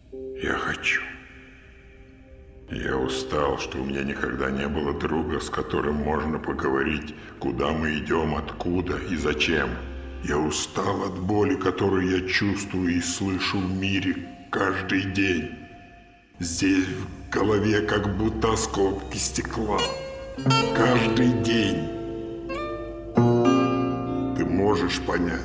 Я хочу. Я устал, что у меня никогда не было друга, с которым можно поговорить, куда мы идем, откуда и зачем. Я устал от боли, которую я чувствую и слышу в мире каждый день. Здесь в голове как будто осколки стекла. Каждый день. Ты можешь понять.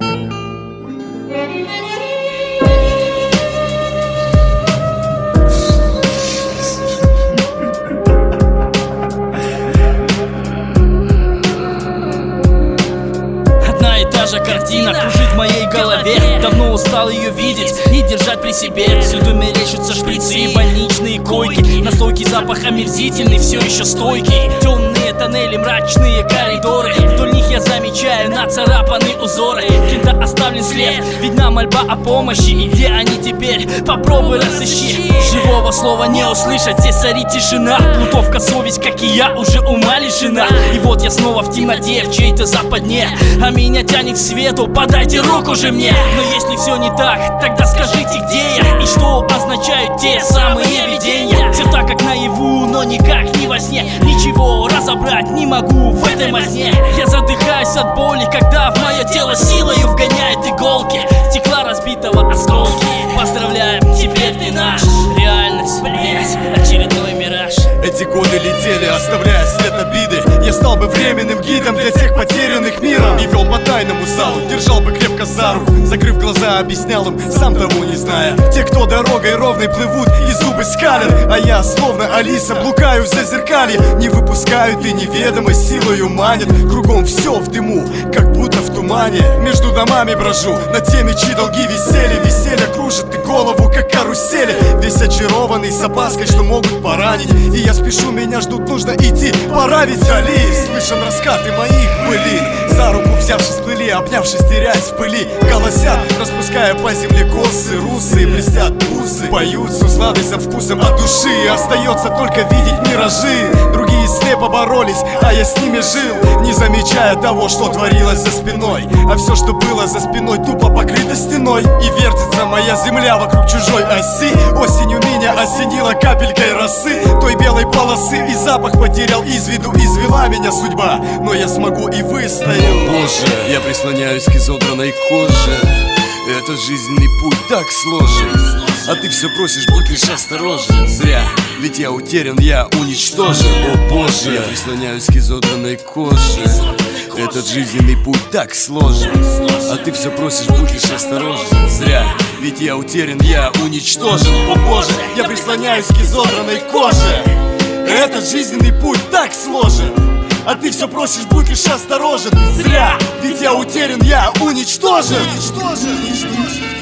Картина кружит в моей голове. Давно устал ее видеть и держать при себе. Всюду мерещатся шприцы и больничные койки. Настойкий запах омерзительный, все еще стойкий. Темные тоннели, мрачные коридоры. Вдоль них я замечаю нацарапанные узоры. Где-то оставлен след, видна мольба о помощи. И где они теперь? Попробуй разыщи. Живого слова не услышать, здесь царит тишина. Плутовка совесть, как и я, уже ума лишена. И вот я снова в темноте, в чьей-то западне. А меня тянет к свету, подайте руку же мне. Но если все не так, тогда скажите, где я и что означают те самые видения. Все так, как наяву, но никак не во сне. Ничего разобрать не могу в этой мазне. Я задыхаюсь от боли, когда в мое тело силою вгоняет иголки стекла разбитого осколки. Поздравляем, теперь ты наш. Реальность, блять, очередной мираж. Эти годы летели, оставляя след обиды. Я стал бы временным гидом для тех потерянных миром. И вел по тайному залу, держал бы крепко за руку. Закрыв глаза, объяснял им, сам того не зная. Те, кто дорогой ровной плывут и зубы скалят. А я, словно Алиса, блукаю в зазеркалье. Не выпускают и неведомой силою манят. Кругом все в дыму, как будто в тумане. Между домами брожу, на те мечи долги висели. Веселье кружит и голову, как карусели. Весь очарованный, с опаской, что могут поранить. И я спешу, меня ждут, нужно идти, пора ведь вдали. Слышен раскаты моих былин. За руку взявшись плыли, обнявшись, теряясь в пыли. Голосят, распуская по земле косы. Русы блестят бузы, поют с усладой, со вкусом от души. Остается только видеть миражи. Другие слепо боролись, а я с ними жил, не замечая того, что творилось за спиной. А все, что было за спиной, тупо покрыто стеной. И вертится моя земля вокруг чужой оси. Осенью меня осенила капелькой росы, той белой полосы, и запах потерял из виду. Извела меня судьба, но я смогу и выстою. Боже, я прислоняюсь к изодранной коже. Этот жизненный путь так сложен, а ты все просишь, будь лишь осторожен. Зря, ведь я утерян, я уничтожен. О боже, я прислоняюсь к изодранной коже. Этот жизненный путь так сложен, а ты все просишь, будь лишь осторожен. Зря, ведь я утерян, я уничтожен. О боже, я прислоняюсь к изодранной коже. Этот жизненный путь так сложен, а ты все просишь, будь лишь осторожен. Зря, ведь я утерян, я уничтожен.